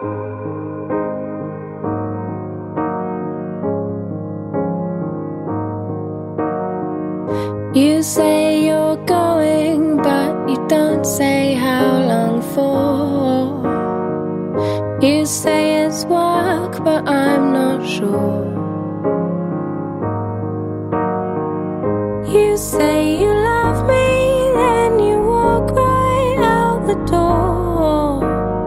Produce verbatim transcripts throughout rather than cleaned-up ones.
You say you're going, but you don't say how long for. You say it's work, but I'm not sure. You say you love me, then you walk right out the door.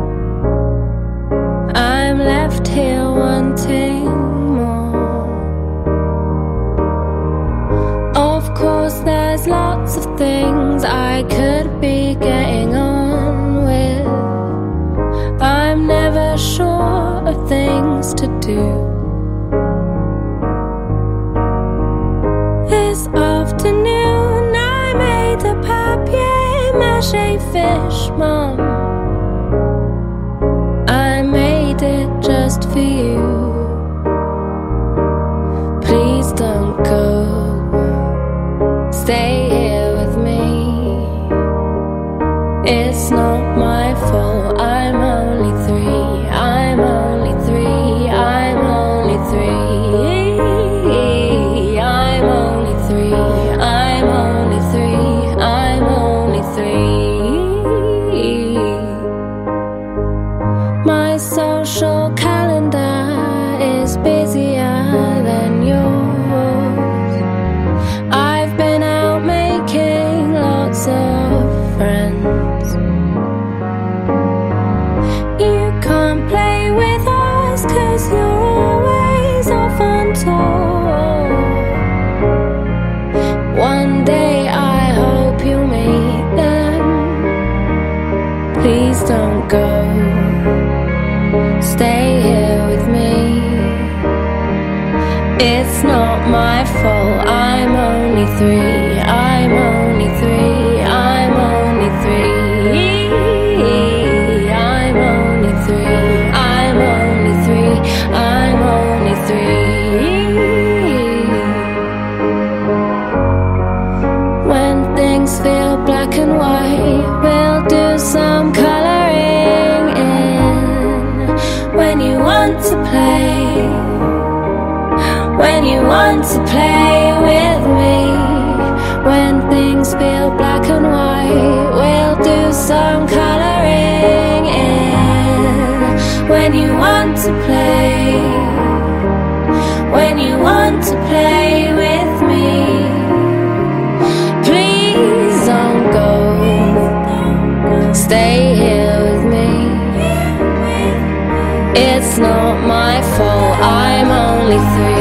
I'm left here wanting more. Of course there's lots of things I could be getting on with. I'm never sure of things to do. This afternoon I made a papier-mâché fish, Mom. I made it just for you. Please don't go. Stay here with me. It's not my fault. I'm only three. I'm only three. I'm only three. I'm only three. I'm only three. I'm only three. My social calendar is busier than yours. I've been out making lots of friends. You can't play with us 'cause you're always off on tour. One day I hope you'll meet them. Please don't go. Stay here with me. It's not my fault. I'm only three. I'm only three. I'm only three. I'm only three. I'm only three. I'm only three. When things feel black and white, we'll do some coloring in. When you want to play, when you want to play with me. When things feel black and white, we'll do some coloring in. When you want to play, when you want to play with me. Please don't go. Stay here with me. It's not my fault. I'm only three.